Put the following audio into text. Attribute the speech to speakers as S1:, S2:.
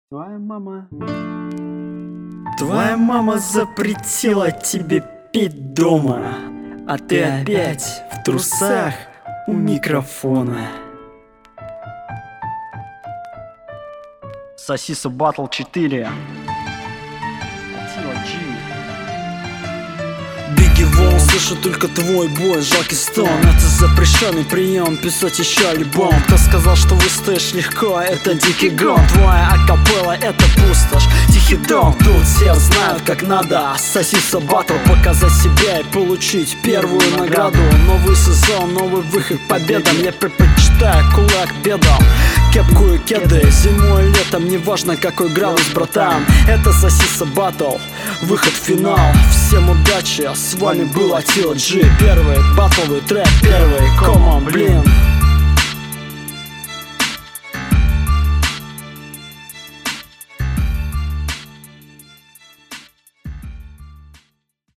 S1: Твоя мама запретила тебе пить дома, а ты опять в трусах у микрофона.
S2: Сосиса Батл 4.
S1: Бигги Вон, слышу только твой бой, жалкий стон. Это запрещенный прием, писать еще альбом. Кто сказал, что выстоишь легко, это дикий гон. Твоя акапелла, это пустошь, тихий дом. Тут все знают, как надо Сосиса Батл показать себя и получить первую награду. Новый сезон, новый выход к победам. Я предпочитаю кулак бедам, кепку и кеды, зимой и летом, неважно какой градус, братан. Это Сосиса Батл, выход в финал. Всем удачи, с вами был Атила G. Первый батловый трек, первый, come on, блин.